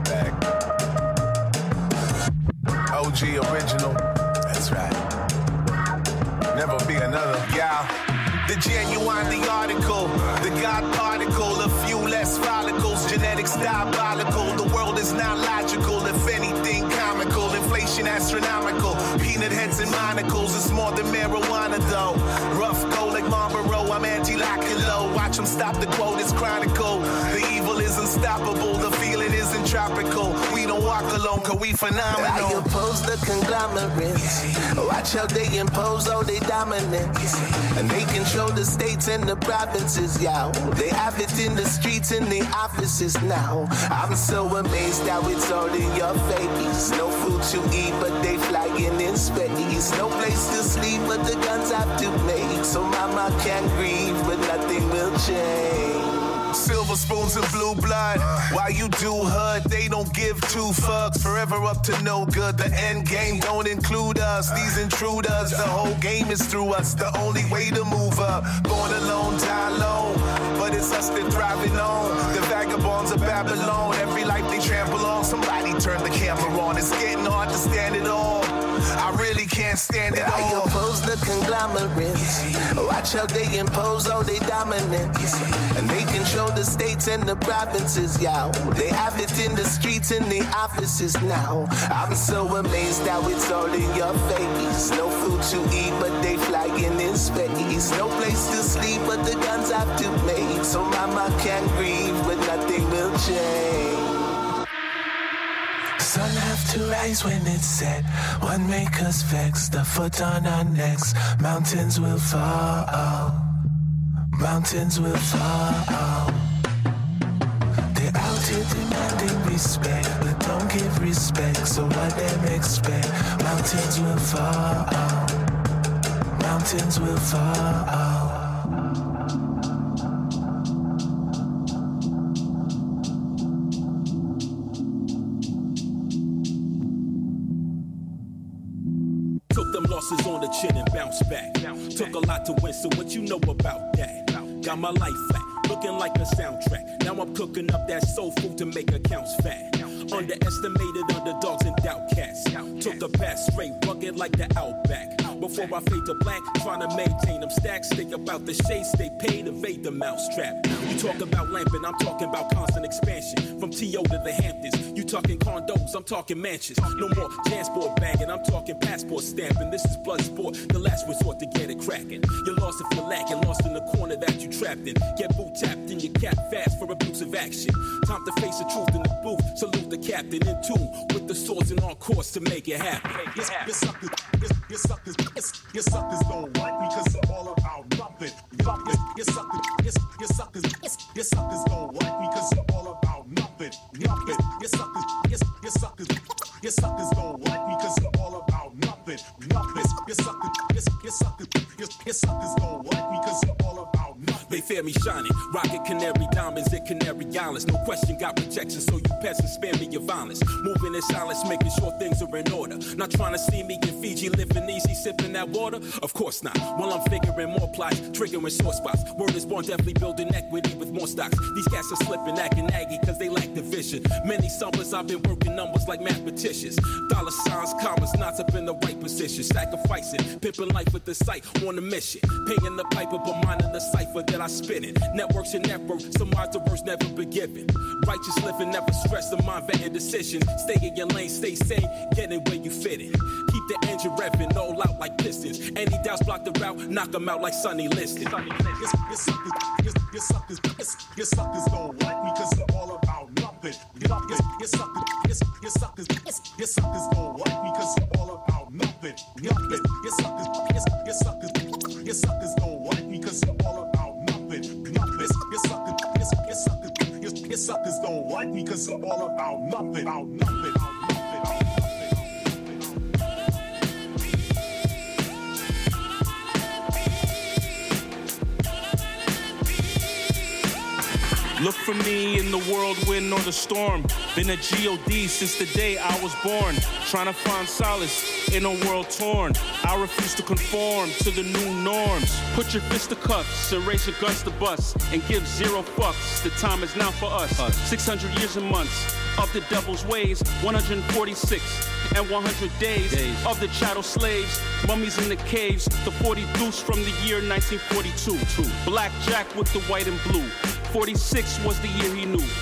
OG original. That's right. Never be another. Yeah. The genuine, the article, the God particle, a few less follicles, genetics diabolical, the world is not logical, if anything comical, inflation astronomical, peanut heads and monocles, it's more than marijuana though, rough go like Marlboro, I'm anti-lock and low, watch them stop the quote, it's chronicle, the evil is unstoppable, the feeling isn't tropical, we don't walk alone cause we phenomenal. I oppose the conglomerates, watch how they impose all they dominance, and they control the states and the provinces, y'all. They have it in the streets and the offices now. I'm so amazed how it's all in your face. No food to eat, but they flying in space. No place to sleep, but the guns have to make. So mama can't grieve, but nothing will change. Silver spoons and blue blood. While you do hood, they don't give two fucks. Forever up to no good. The end game don't include us. These intruders, the whole game is through us. The only way to move up. Born alone, die alone. But it's us that thriving on. The vagabonds of Babylon. Every life they trample on. Somebody turn the camera on. It's getting hard to stand it all. I really can't stand it all. I oppose the conglomerates. Watch how they impose all their dominance. And they control the states and the provinces, y'all. They have it in the streets and the offices now. I'm so amazed how it's all in your face. No food to eat, but they flying in space. No place to sleep, but the guns have to make. So mama can't grieve, but nothing will change. Sun have to rise when it's set. One make us vex, the foot on our necks. Mountains will fall. Mountains will fall. They're out here demanding respect, but don't give respect. So what them expect? Mountains will fall. Mountains will fall. Losses on the chin and bounce back. Took a lot to win, so what you know about that? Got my life flat, looking like a soundtrack. Now I'm cooking up that soul food to make accounts fat. Underestimated underdogs and outcasts. Took the path straight, rugged like the Outback. Before I fade to black, trying to maintain them stacks. Think about the shades they paid, evade the mousetrap. You talk about lamping, I'm talking about constant expansion. From T.O. to the Hamptons, you talking condos, I'm talking mansions. No more transport bagging, I'm talking passport stamping. This is blood sport, the last resort to get it cracking. You're lost if you're lacking, lost in the corner that you trapped in. Get boot tapped in your cap fast for abusive action. Time to face the truth in the booth, salute the captain in tune with the swords and on course to make it happen. Your suckers don't like me cause it's all about nothing. Your suckers don't like me cause it's all about nothing. Your suckers don't like me cause it's all about nothing. Your suckers don't like me cause it's all about nothing. They fear me shining, rocket canary diamonds at Canary Islands. No question, got rejection, so you peasants spare me your violence. Moving in silence, making sure things are in order. Not trying to see me in Fiji, living easy, sipping that water. Of course not. While I'm figuring more plots, triggering sore spots. Word is born, definitely building equity with more stocks. These cats are slipping, acting aggy, cause they lack the vision. Many summers I've been working numbers like mathematicians. Dollar signs, commas, knots up in the right position. Sacrificing, pimping life with the sight on a mission. Paying the piper, but minding the cipher that I spin it. Networks and network, some odds the worst never been given. Righteous living, never stress the mind vetting decisions. Stay in your lane, stay sane, get it where you fit in. Keep the engine revving, all out like pistons. Any doubts block the route, knock them out like Sonny Liston. Your suckers don't like me cause it's all about nothing. Your suckers don't like me cause it's all about nothing. Your suckers don't like me cause it's all about nothing. Your suckers don't like me cause Look for me in the whirlwind or the storm. Been a G.O.D. since the day I was born. Trying to find solace in a world torn. I refuse to conform to the new norms. Put your fist to cuffs and raise your guns to bust. And give zero fucks. The time is now for us. 600 years and months of the devil's ways. 146 and 100 days of the chattel slaves. Mummies in the caves. The 40 deuce from the year 1942. Black Jack with the white and blue. 46 was the year he knew.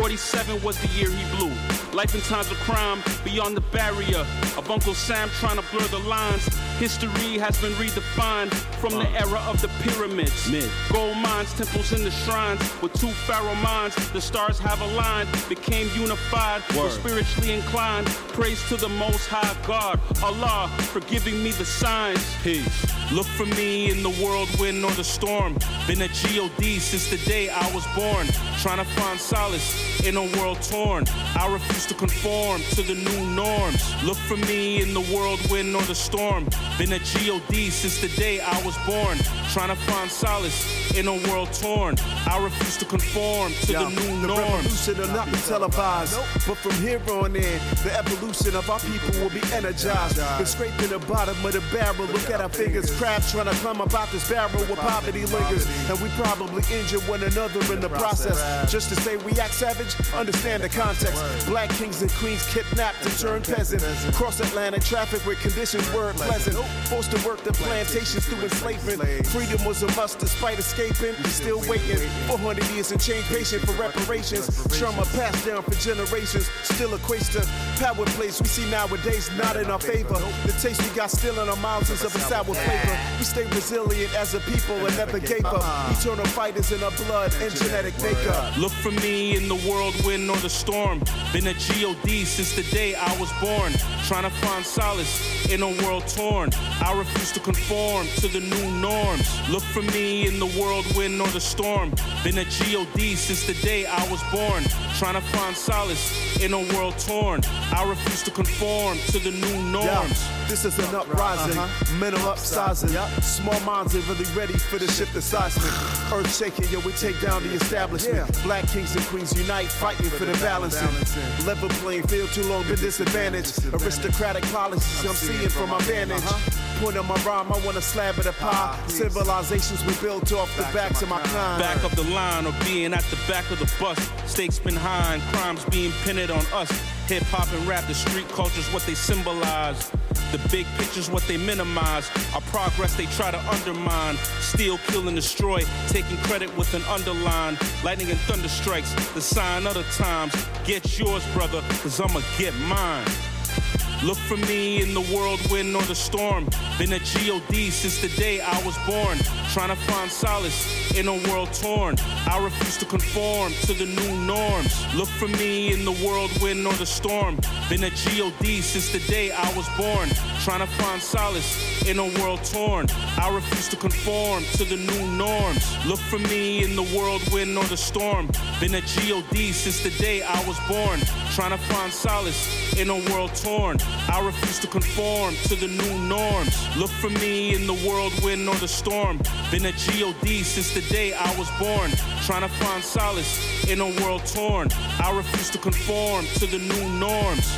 47 was the year he blew. Life in times of crime, beyond the barrier of Uncle Sam trying to blur the lines. History has been redefined from the era of the pyramids. Gold mines, temples, and the shrines. With two pharaoh minds, the stars have aligned. Became unified, were spiritually inclined. Praise to the Most High God, Allah, for giving me the signs. Peace. Look for me in the whirlwind or the storm. Been a G.O.D. since the day I was born. Trying to find solace in a world torn. I refuse to conform to the new norms. Look for me in the whirlwind or the storm. Been a G.O.D. since the day I was born. Trying to find solace in a world torn. I refuse to conform to the new the norms. Revolution will not be televised, but from here on in, the evolution of our people will be energized. Been scraping the bottom of the barrel. Look at our fingers, crabs trying to climb up out this barrel where poverty lingers, and we probably injure one another in the process. Just to say we act savage, understand the context. Black kings and queens kidnapped and turned peasant. Cross Atlantic traffic where conditions weren't pleasant. Forced to work the plantations through enslavement. Freedom was a must despite escaping. Still waiting 400 years and change patient for reparations. Trauma passed down for generations. Still equates to power plays we see nowadays not in our favor. The taste we got still in our mouths is of a sour flavor. We stay resilient as a people and never gave up. Eternal fighters in our blood and genetic makeup. Look for me in the whirlwind or the storm. Been a G.O.D. since the day I was born. Trying to find solace in a world torn. I refuse to conform to the new norms. Look for me in the whirlwind or the storm. Been a G.O.D. since the day I was born. Trying to find solace in a world torn. I refuse to conform to the new norms. This is an uprising, mental upsizing. Small minds are really ready for the shift of seismic. Earth shaking, yo, we take down the establishment. Black kings and queens unite, fighting for the balancing. Level playing field, too long been disadvantaged. Aristocratic policies I'm seeing from my vantage. Point on my rhyme, I want a slab of the pie. Civilizations were built off the backs of my kind. Back of the line or being at the back of the bus. Stakes been high and crimes being pinned on us. Hip hop and rap, the street culture's what they symbolize. The big picture's what they minimize. Our progress they try to undermine. Steal, kill, and destroy. Taking credit with an underline. Lightning and thunder strikes, the sign of the times. Get yours, brother, cause I'ma get mine. Look for me in the whirlwind or the storm. Been a G.O.D. since the day I was born. Trying to find solace in a world torn. I refuse to conform to the new norms. Look for me in the whirlwind or the storm. Been a G.O.D. since the day I was born. Trying to find solace in a world torn. I refuse to conform to the new norms. Look for me in the whirlwind or the storm. Been a G.O.D. since the day I was born. Trying to find solace in a world torn. I refuse to conform to the new norms. Look for me in the whirlwind or the storm. Been a G.O.D. since the day I was born. Trying to find solace in a world torn. I refuse to conform to the new norms.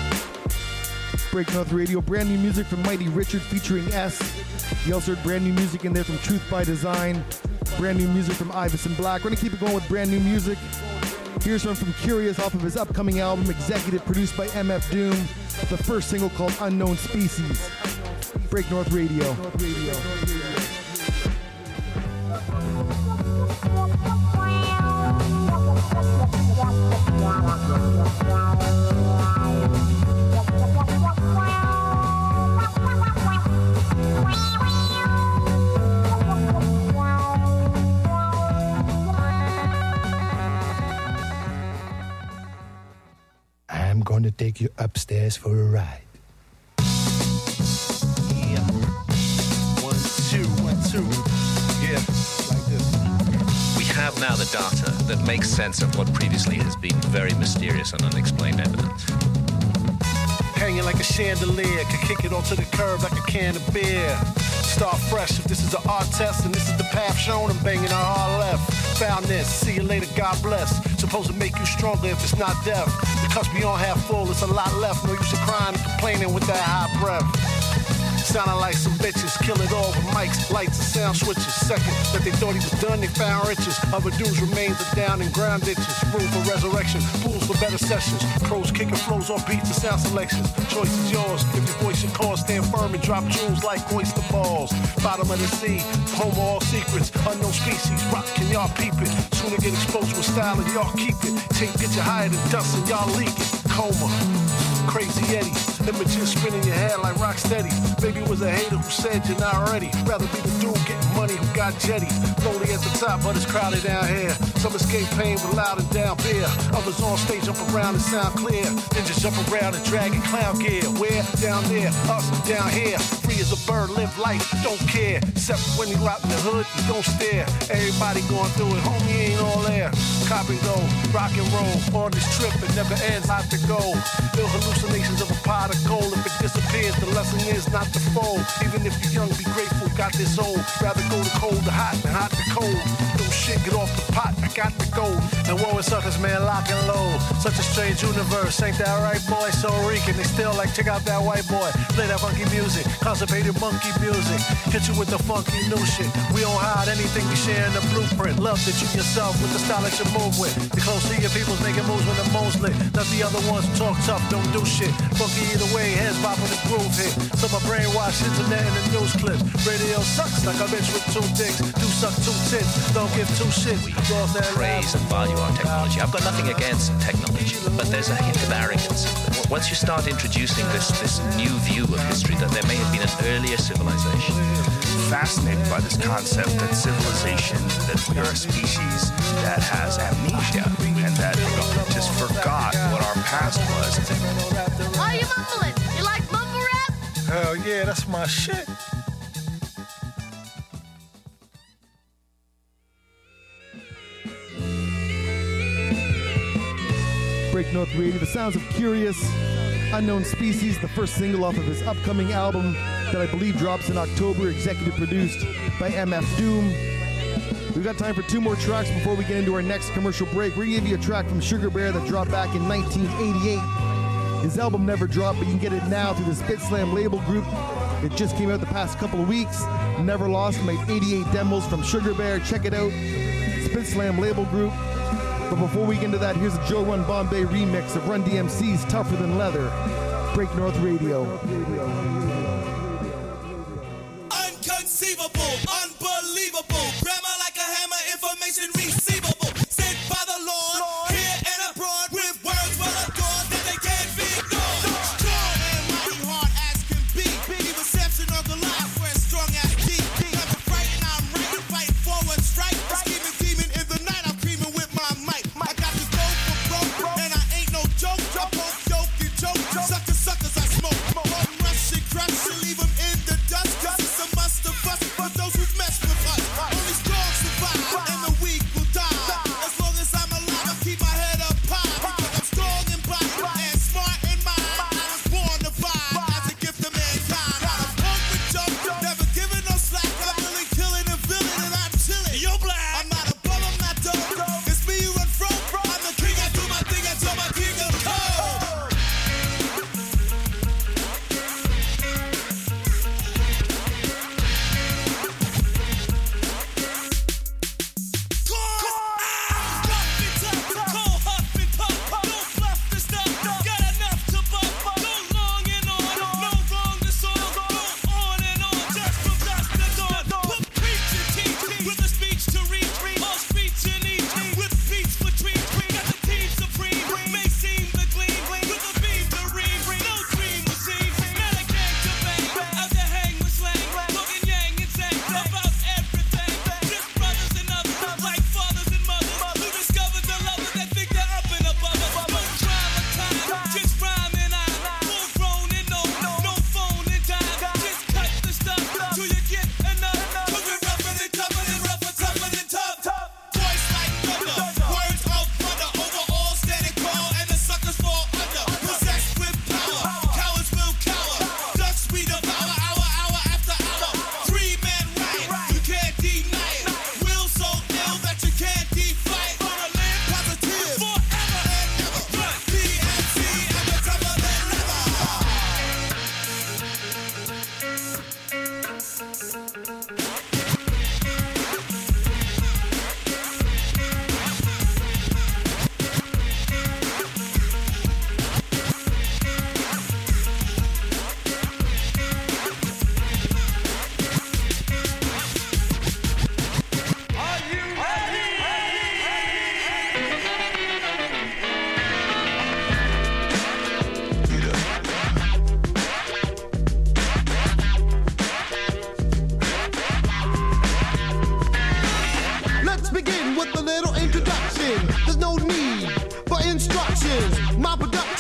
Break North Radio, brand new music from Mighty Richard featuring S. You also heard brand new music in there from Truth by Design. Brand new music from Iverson Black. We're gonna keep it going with brand new music. Here's one from Curious off of his upcoming album, executive produced by MF Doom. The first single called Unknown Species. Break North Radio. I'm going to take you upstairs for a ride. Yeah. 1, 2, 1, 2. Yeah, like this. We have now the the data that makes sense of what previously has been very mysterious and unexplained evidence. Hanging like a chandelier, can kick it onto the curb like a can of beer. Start fresh, if this is an art test and this is the path shown, I'm banging a hard left. Found this, see you later, God bless. Supposed to make you stronger if it's not death. Because beyond half full, it's a lot left. No use of crying and complaining with that high breath. Sounding like some bitches, kill it all with mics, lights, and sound switches. Second, that they thought he was done, they found riches. Other dudes remains are down in ground ditches. Room for resurrection, pools for better sessions. Pros kicking flows on beats and sound selections. Choice is yours. If your voice your cause, stand firm and drop jewels like oyster balls. Bottom of the sea, home of all secrets. Unknown species, rock, can y'all peep it? Sooner get exposed with style and y'all keep it. Tape get you higher than dust and y'all leak it. Coma, crazy Eddie. Images spinning your head like rock steady. Maybe it was a hater who said you're not ready. Rather be the dude getting money who got jetty. Lonely at the top, but it's crowded down here. Some escape pain with loud and down beer. Others on stage jump around and sound clear. Ninjas jump around and dragging clown gear. Where? Down there, us down here. Free as a bird, live life, don't care. Except when you out in the hood, you don't stare. Everybody going through it, homie ain't all there. Cop and go, rock and roll. On this trip, it never ends, not to go. Ill hallucinations of a pot of gold. If it disappears, the lesson is not to fold. Even if you're young, be grateful, got this old. Rather go to cold to hot than hot to cold. No shit, get off the pot, I got the gold. And woe is suckers, man, lock and load. Such a strange universe, ain't that right, boy? So Rican, they still like, check out that white boy. Play that funky music, constipated monkey music. Hit you with the funky new shit. We don't hide anything, we share in the blueprint. Love that you yourself with the style that you move with. The close to your people's making moves when the moon's lit. Not the other ones who talk tough, don't do shit. Funky either way, heads bop when the groove hit. So my brainwash internet and the news clips. Radio sucks like a bitch with two dicks. Do suck two tits, don't give two shits. Praise and value our technology. I've got nothing against technology, but there's a hint of arrogance. Once you start introducing this new view of history that there may have been an earlier civilization. Fascinated by this concept that civilization, that we are a species that has amnesia and that just forgot what our past was. Why are you mumbling? You like mumble rap? Hell yeah, that's my shit. Break North Radio, the sounds of Curious, Unknown Species, the first single off of his upcoming album that I believe drops in October, executive produced by MF Doom. We've got time for two more tracks before we get into our next commercial break. We're going to give you a track from Sugar Bear that dropped back in 1988. His album never dropped, but you can get it now through the Spit Slam label group. It just came out the past couple of weeks. Never Lost made 88 demos from Sugar Bear. Check it out. Spit Slam label group. But before we get into that, here's a Joe Run Bombay remix of Run DMC's Tougher Than Leather. Break North Radio. Unconceivable, unbelievable, grammar like a hammer, information receivable, sent by the Lord, here and abroad, with words well adorned that they can't be ignored. Strong and mighty, hard as can be, even Samson or Goliath, where strong as deep. Never frightened, I'm right, fighting forward, strike, a scheming demon in the night, I'm creaming with my mic. I got to go for broke, and I ain't no joke, I poke, joke, and joke, suckers, I smoke, rush and crush.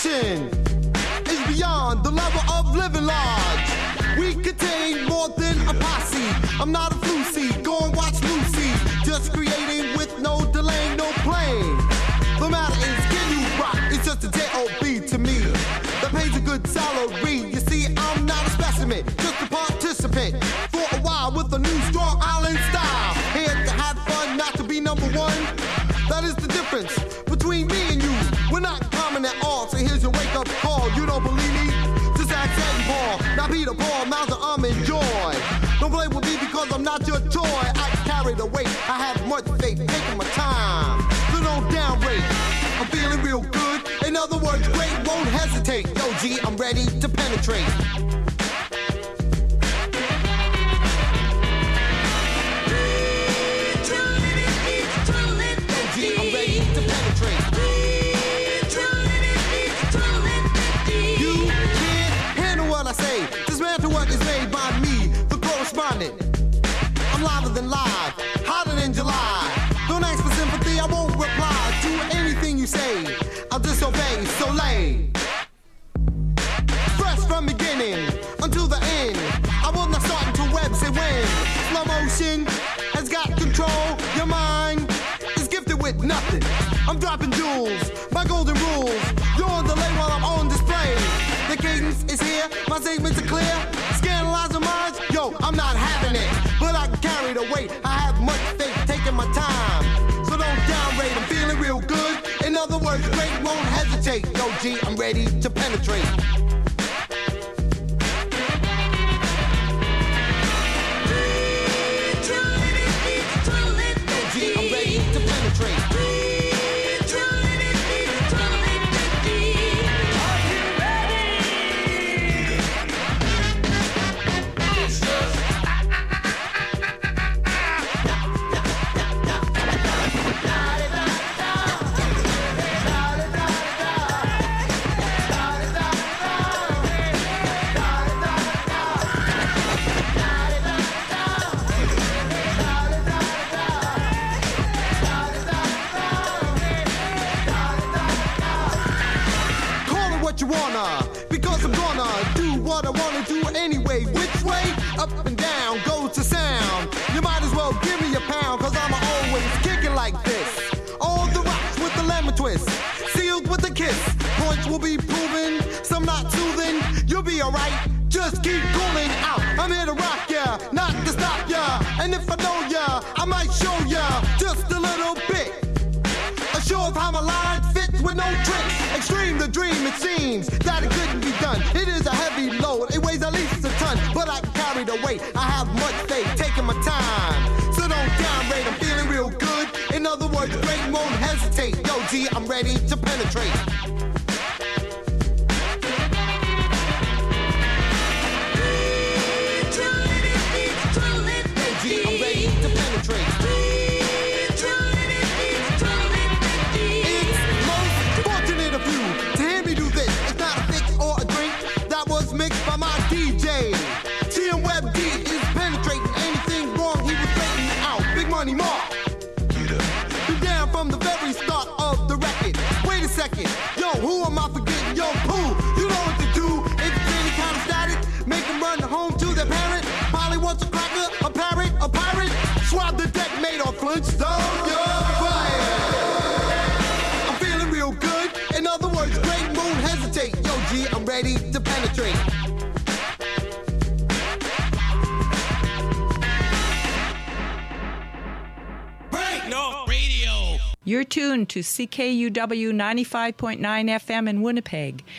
action is beyond the level of living large. We contain more than a posse. I'm not a floozy, go and watch Lucy. Just creating with no delay, no playing. The matter is, can you rock? It's just a J.O.B. to me. That pays a good salary. You see, I'm not a specimen, just a participant. For a while with a new strong island style. Here to have fun, not to be number one. That is the difference between me and you. We're not common at all, so here's your wake-up call. You don't believe me? Just ask Ed Paul. Now Peter Paul, Mouser, I'm in joy. Don't play with me because I'm not your toy. I carry the weight, I have much faith, taking my time. So don't downrate, I'm feeling real good. In other words, great, won't hesitate. Yo, G, I'm ready to penetrate. I'm louder than live, hotter than July. Don't ask for sympathy, I won't reply to anything you say. I'll disobey, so lay. Fresh from beginning until the end. I will not start until Web say when. Slow motion has got control. Your mind is gifted with nothing. I'm dropping jewels, my golden rules. You're on delay while I'm on display. The cadence is here, my segments are clear. Scandalize your minds, yo, I'm not having it. But I can carry the weight, I have much faith, taking my time. So don't downrate, I'm feeling real good. In other words, great, won't hesitate. Yo, G, I'm ready to penetrate. You wanna, because I'm gonna do what I wanna do anyway. Which way? Up and down goes the sound. You might as well give me a pound, cause I'm always kicking like this. All the rocks with the lemon twist, sealed with a kiss. Points will be proven, some not soothing. You'll be alright, just keep cooling out. I'm here to rock ya, not to stop ya. And if I know ya, I might show ya just a little bit. A show of how my line fits with no tricks. Extreme the dream, it seems that it couldn't be done. It is a heavy load, it weighs at least a ton. But I carry the weight, I have much faith, taking my time. So don't downrate, I'm feeling real good. In other words, great, won't hesitate. Yo, G, I'm ready to penetrate. I'm ready to penetrate. Mixed by my DJ. TMWebD is penetrating anything wrong. He was straightening out. Big Money Mark. Been down from the very start of the record. Wait a second. Yo, who am I forgetting? Yo, Pooh, you know what to do. If it's any kind of static, make them run home to their parent. Polly wants a cracker, a parrot, a pirate. Swab the deck made on Flintstone. Yo, fire. I'm feeling real good. In other words, great, won't hesitate. Yo, G, I'm ready to penetrate. North Radio. You're tuned to CKUW 95.9 FM in Winnipeg